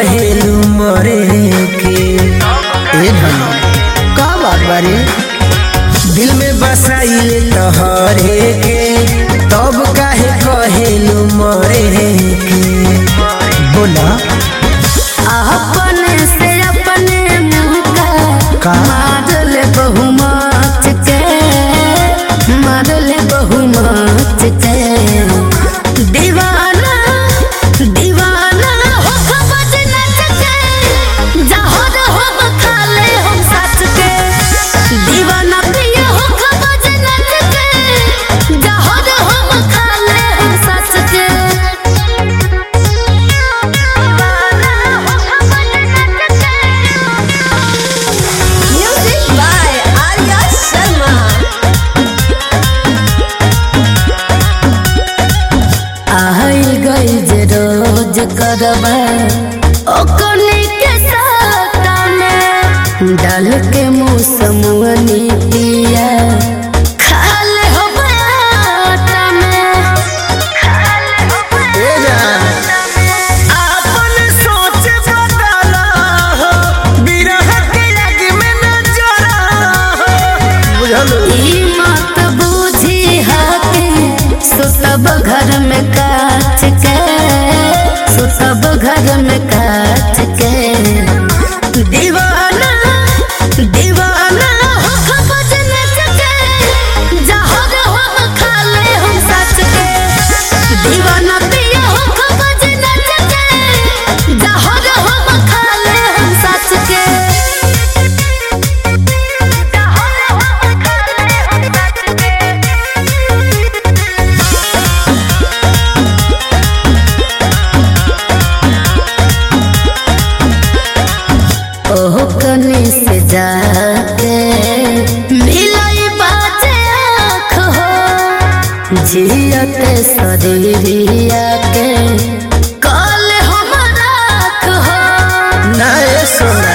कहेलू मरे के ए धन का बात बारे दिल में बसाइले तहरे के तब काहे कहेलू मरे के बोला अपने से अपने मुँह का मारल बहुमत के मारल बहुमत के दीवाना दीवाना हो खबज नच के जहर हो खाले हम सच के दीवाना प्रिय हो खबज नच के जहर हो खाले हम सच के Music by Arya Sharma. आई गई जे रोज करबा ओकने के साथ में डाल के मुँह समुअनी पिया खाले हो बाटा में खाले हो अपन सोच बदला हो बिरह के लग में न जरा हो बुझलो ई मत बूझी हाथे सुतब घर में काट के सुतब घर में काट के दीवाना दीवाना हो खबज नच के जहर हो खाले हम सच के दीवाना पिया हो खबज नच के जहर हो खाले हम सच के जहर हो खाले हम सच के ओह कनी से जाके मिलाई बाजे आँख हो जियते शरीरिया के कल हम राख हो ना ए सोना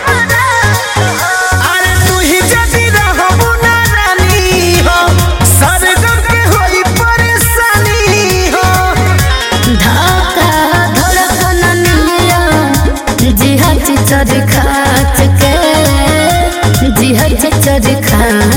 अरे तू ही जदी रहबू ना रानी हो सरगम के होई परेशानी हो धाका धड़कन निया जिहा चिचर खाच के जिहा चिचर खाच